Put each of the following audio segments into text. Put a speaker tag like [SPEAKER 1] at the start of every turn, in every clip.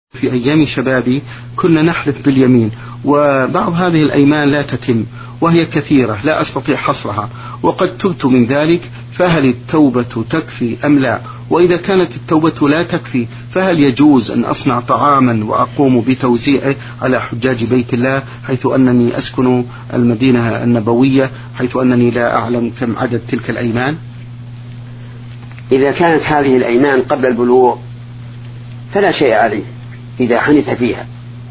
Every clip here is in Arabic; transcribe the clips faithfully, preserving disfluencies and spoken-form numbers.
[SPEAKER 1] في أيام شبابي كنا نحلف باليمين، وبعض هذه الأيمان لا تتم وهي كثيرة لا أستطيع حصرها، وقد تبت من ذلك، فهل التوبة تكفي أم لا؟ وإذا كانت التوبة لا تكفي فهل يجوز أن أصنع طعاما وأقوم بتوزيعه على حجاج بيت الله، حيث أنني أسكن المدينة النبوية، حيث أنني لا أعلم كم عدد تلك الأيمان؟
[SPEAKER 2] إذا كانت هذه الأيمان قبل البلوغ فلا شيء عليه إذا حنث فيها،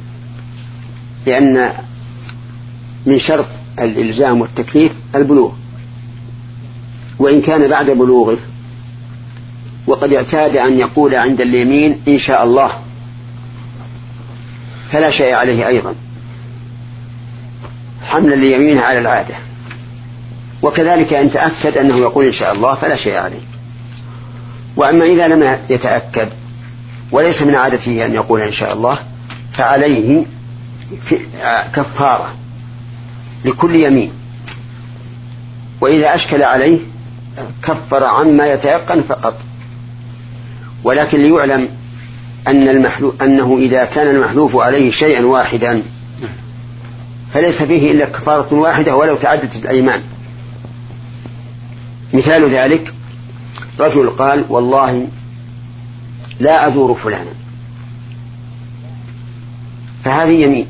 [SPEAKER 2] لأن من شرط الإلزام والتكليف البلوغ، وإن كان بعد بلوغه وقد اعتاد أن يقول عند اليمين إن شاء الله فلا شيء عليه أيضا، حملا ليمينه على العادة. وكذلك أن تأكد أنه يقول إن شاء الله فلا شيء عليه. وأما إذا لم يتأكد وليس من عادته أن يقول إن شاء الله فعليه كفارة لكل يمين، وإذا أشكل عليه كفر عما يتيقن فقط. ولكن ليعلم أن المحلوف أنه إذا كان المحلوف عليه شيئا واحدا فليس فيه إلا كفارة واحدة ولو تعددت الأيمان. مثال ذلك رجل قال والله لا أزور فلانا، فهذه يمين،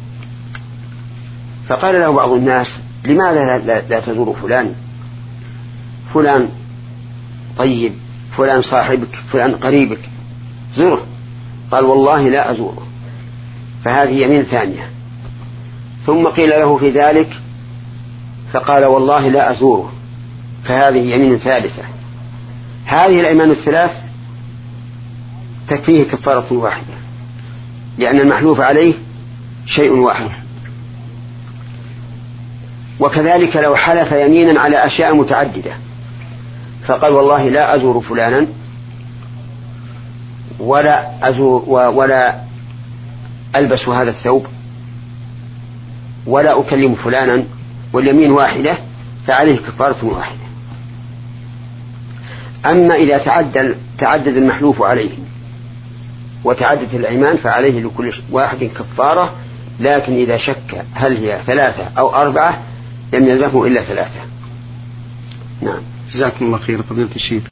[SPEAKER 2] فقال له بعض الناس لماذا لا, لا, لا تزور فلان فلان طيب، فلان صاحبك، فلان قريبك، زوره. قال والله لا أزوره، فهذه يمين ثانية. ثم قيل له في ذلك فقال والله لا أزوره، فهذه يمين ثالثة. هذه الأيمان الثلاث تكفيه كفارة واحدة، لأن المحلوف عليه شيء واحد. وكذلك لو حلف يمينا على أشياء متعددة، فقال والله لا أزور فلانا ولا أزور ولا ألبس هذا الثوب ولا أكلم فلانا، واليمين واحدة، فعليه كفارة واحدة. أما إذا تعدد تعدد المحلوف عليه وتعدد الأيمان فعليه لكل واحد كفارة، لكن إذا شك هل هي ثلاثة أو أربعة لم يلزمه إلا ثلاثة. نعم.
[SPEAKER 1] جزاكم الله خير فضيلة الشيخ.